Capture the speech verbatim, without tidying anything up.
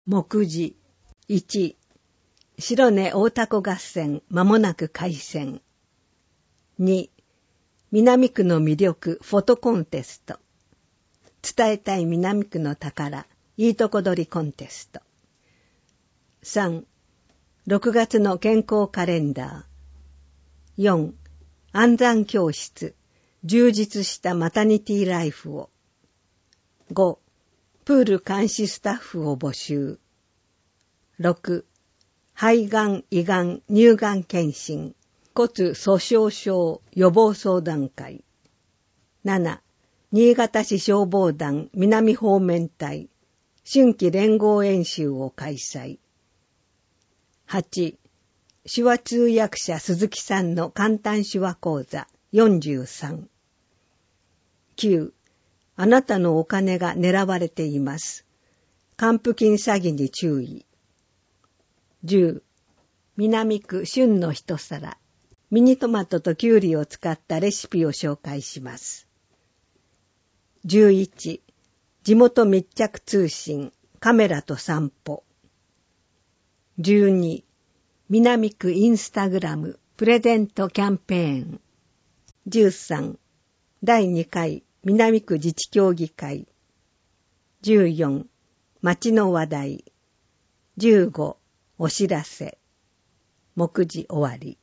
目次いち、白根大凧合戦まもなく開戦。に、南区の魅力フォトコンテスト。伝えたい南区の宝いいとこ取りコンテスト。さん、ろくがつの健康カレンダー。よん、安産教室充実したマタニティライフを。ご、プール監視スタッフを募集。ろく、肺がん、胃がん、乳がん検診、骨粗鬆症予防相談会。なな、新潟市消防団南方面隊、春季連合演習を開催。はち、手話通訳者鈴木さんの簡単手話講座よんじゅうさん。きゅう、あなたのお金が狙われています。還付金詐欺に注意。じゅう、南区旬の一皿。ミニトマトとキュウリを使ったレシピを紹介します。じゅういち、地元密着通信、カメラと散歩。じゅうに、南区インスタグラム、プレゼントキャンペーン。じゅうさん、だいにかい南区自治協議会。じゅうよん、町の話題。じゅうご、お知らせ。目次終わり。